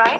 right?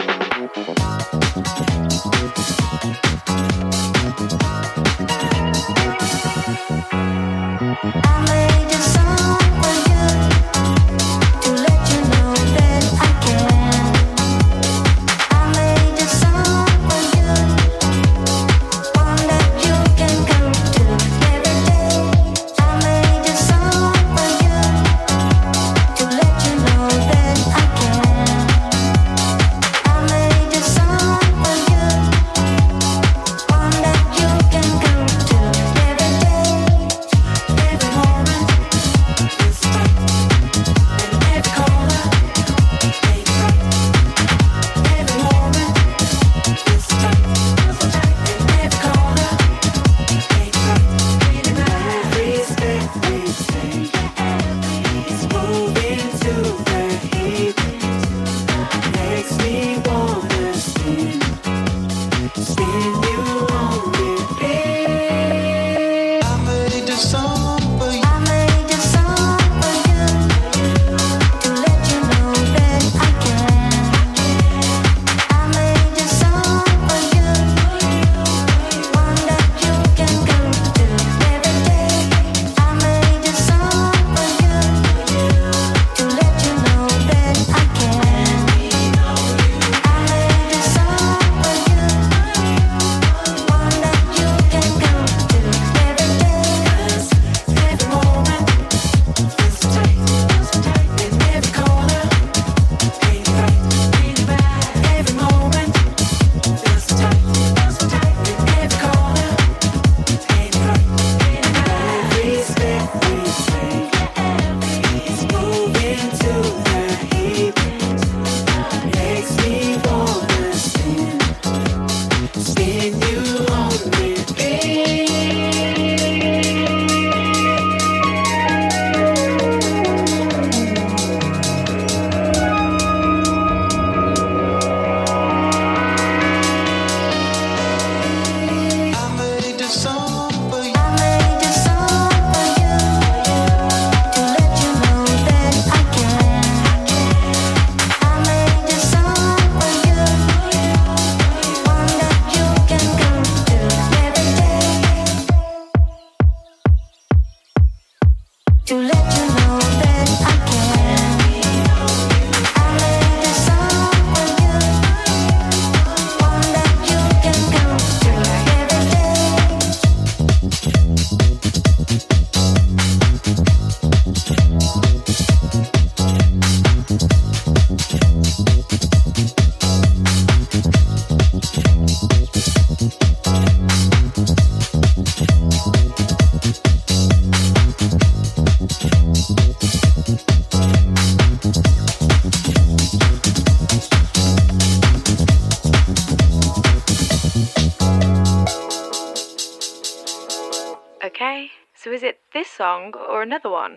So is it this song or another one?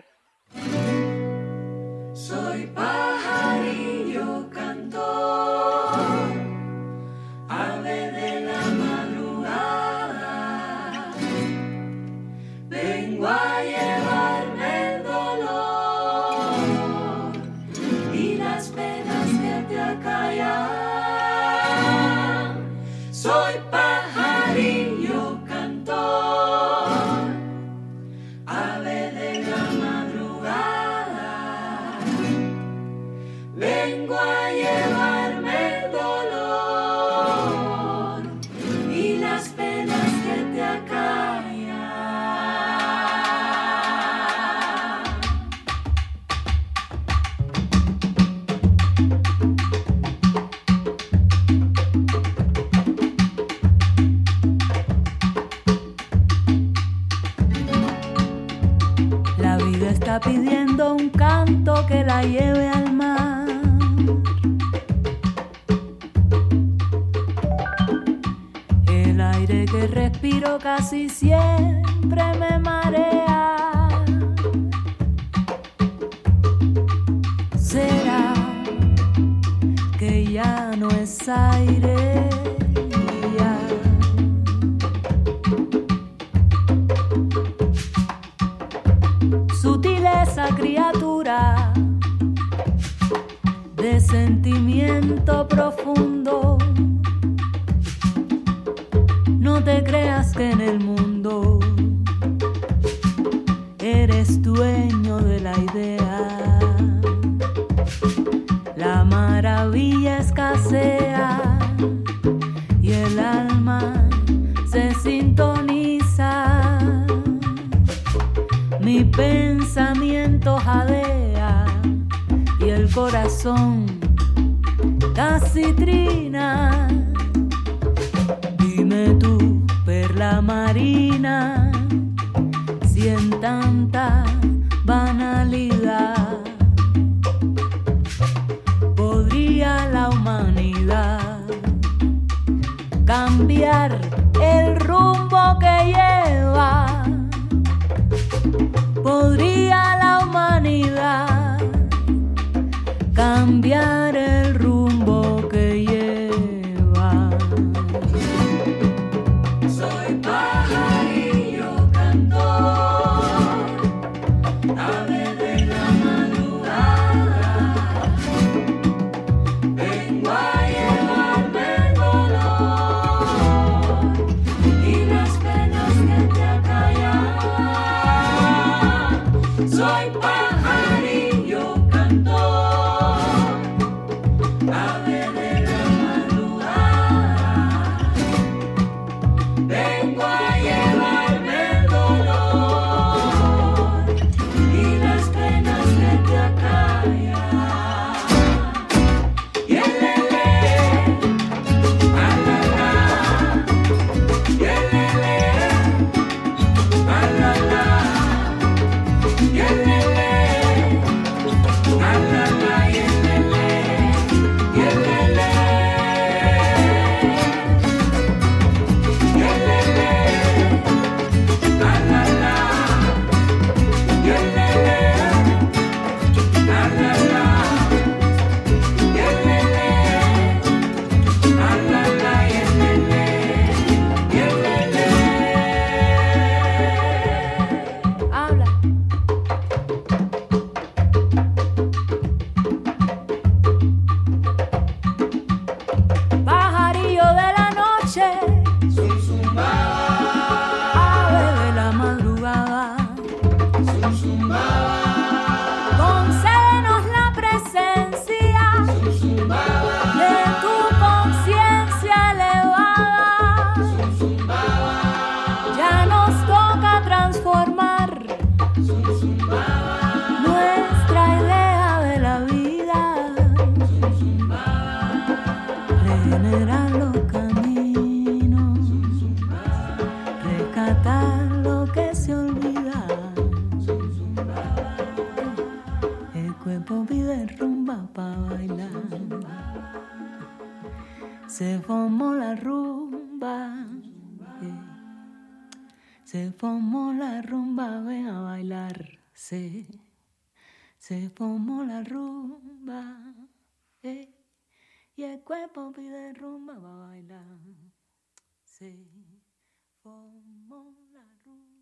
Soy pajarillo cantor, ave de la madrugada, vengo a llevarme el dolor y las penas que te acallan. Soy pajarillo cantor, ave de la madrugada, vengo a llevarme el dolor y las penas que te acallan. La vida está pidiendo un canto que la lleve al mar. El aire que respiro casi siempre me marea. ¿Será que ya no es aire? Ya. Sutileza, criatura, sentimiento profundo. No te creas que en el mundo eres dueño de la idea. La maravilla escasea y el alma se sintoniza. Mi pensamiento jadea y el corazón casi trina. Dime tú, perla marina, si en tanta banalidad podría la humanidad cambiar el rumbo que lleva. Podría la humanidad cambiar el rumbo que lleva. Soy pajarillo cantor, ave de la madrugada. Vengo a llevarme el dolor y las penas que te acallan. Soy pajarillo cantor, ave de la madrugada. Vengo a llevarme el dolor y las penas que te acallan. Yelele, alala, yelele, alala, yelele, alala, yelele, yelele, yelele, alala, yelele, alala, yelele, alala, yelele, yelele. Habla. Pajarillo de la noche, ave de la madrugada, concédenos la presencia de tu conciencia elevada. Ya nos toca transformar nuestra idea de la vida, regenerar los caminos, rescatar lo que se olvida. El cuerpo pide rumba pa' bailar. Se formó la rumba, se formó la rumba, ven a bailar. Se formó la rumba, y el cuerpo pide rumba pa' bailar. Se formó la rumba.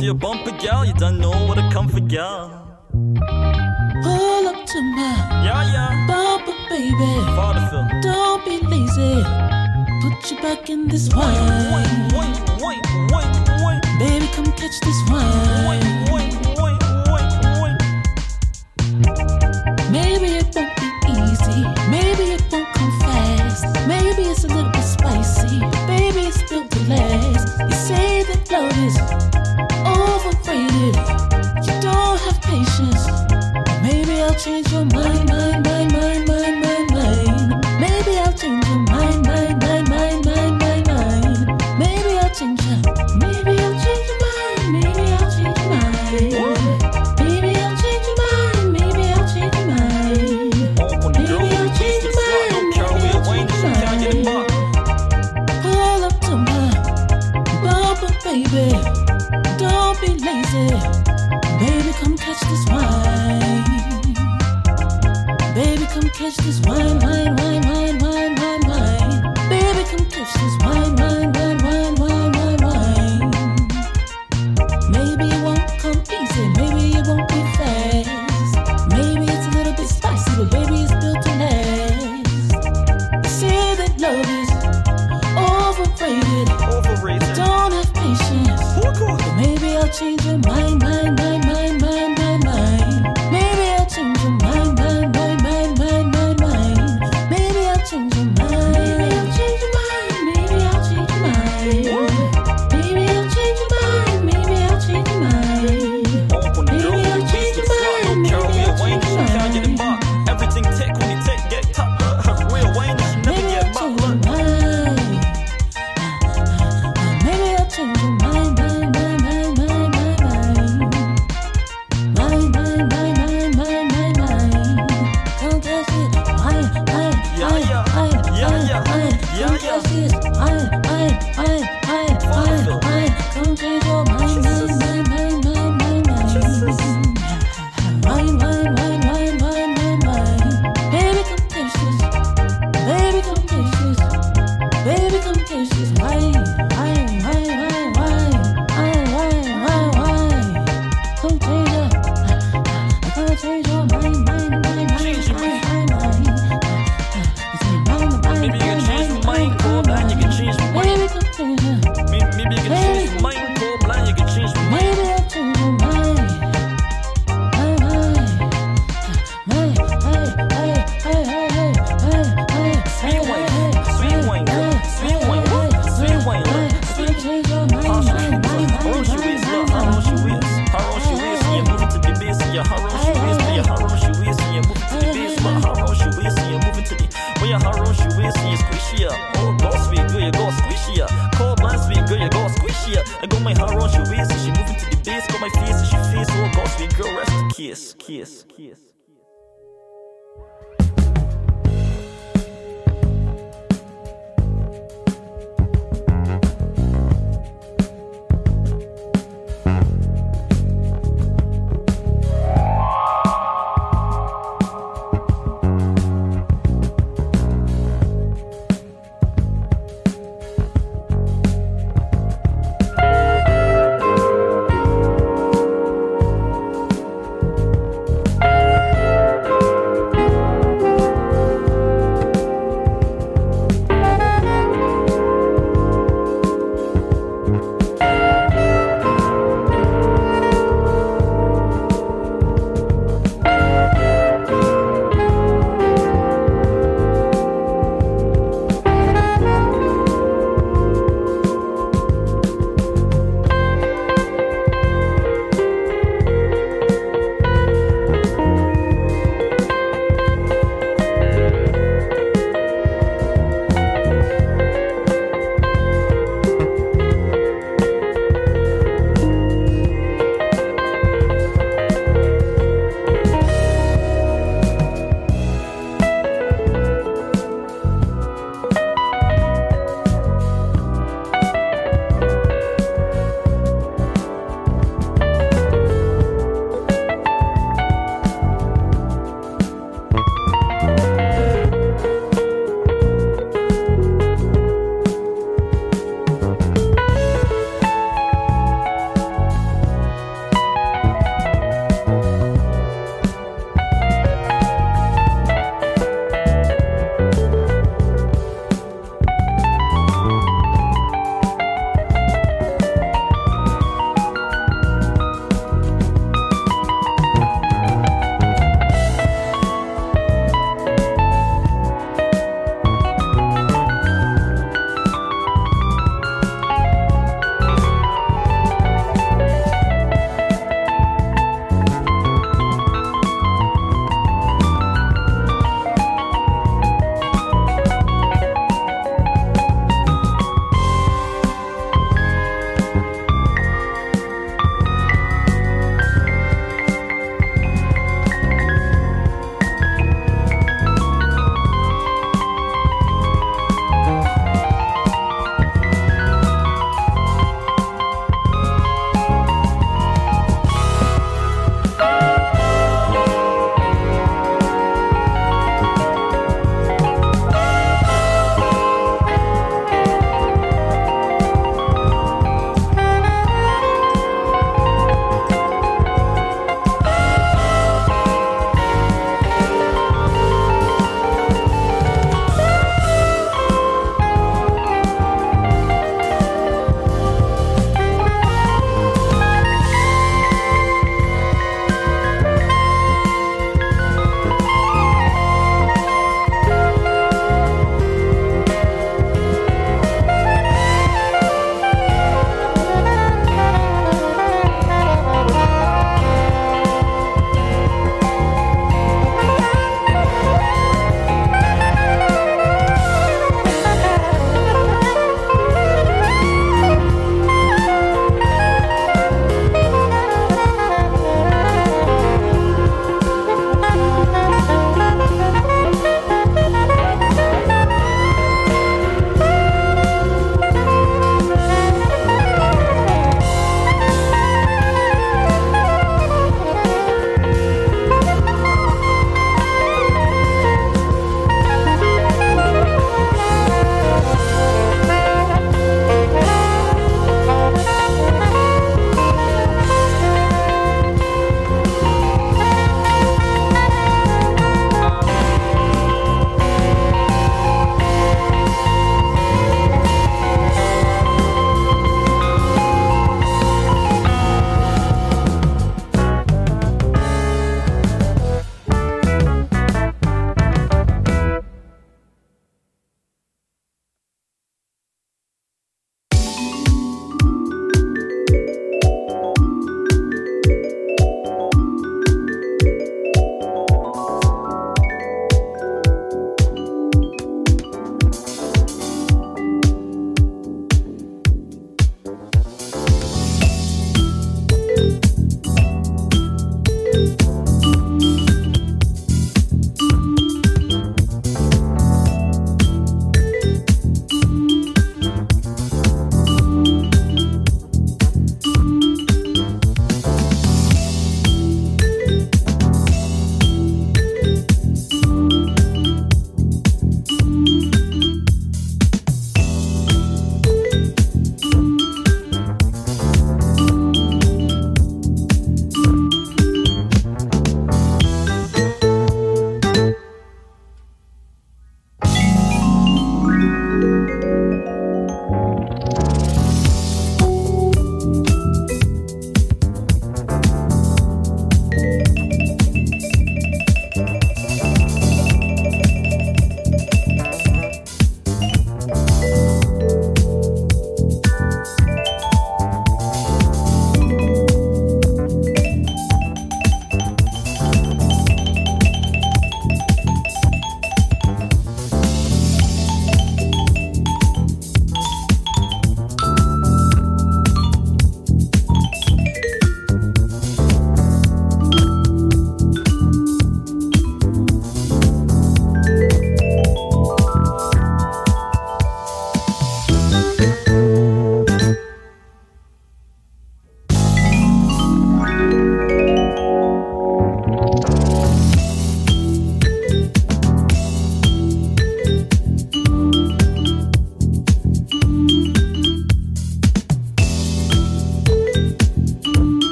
see a bumper, gal, you don't know what to come for, gal. Pull up to my bumper, baby. Father Phil. Don't be lazy. Put you back in this wine. Baby, come catch this wine. Maybe it won't be easy. Maybe it won't come fast. Maybe it's a little bit spicy. Baby, it's built to last. You say that love is overrated. You don't have patience. Maybe I'll change your mind. Maybe I'll change your mind. Maybe I'll change your mind. Maybe I'll change your mind. Maybe I'll change your mind. Maybe I'll change your mind. Maybe I'll change your mind. Maybe I'll change your mind. Pull up to my bumper, baby. Don't be lazy. Baby, come catch this wine. Baby, come catch this wine. Baby, come catch this wine. Maybe it won't come easy. Maybe it won't be fast. Maybe it's a little bit spicy, but baby, it's built to last. You say that love is overrated. Don't have patience. But maybe I'll change your mind. Maybe I'll change your mind. Maybe I'll change your mind. Maybe I'll change your mind. Maybe I'll change your mind. Maybe I'll change your mind. Maybe I'll change your mind. Maybe I'll change your mind. Maybe I'll change your mind. Everything take when you take, get top. Real Wayne, you never Maybe get I'll change my your mind. Maybe I'll change your mind. Come catch it. Come change your mind. Baby, come catch this. Baby, come catch this. Baby, come catch this. Come change your. Come change your mind. Maybe you can change my mind, cool blind, you can change my mind. Baby, come change your. Maybe you can change my mind, cool blind, you can change my mind. Maybe I'll change your mind. I got my heart on she waist, she moving to the bass, got my face and she face, oh God, sweet girl, rest in kiss.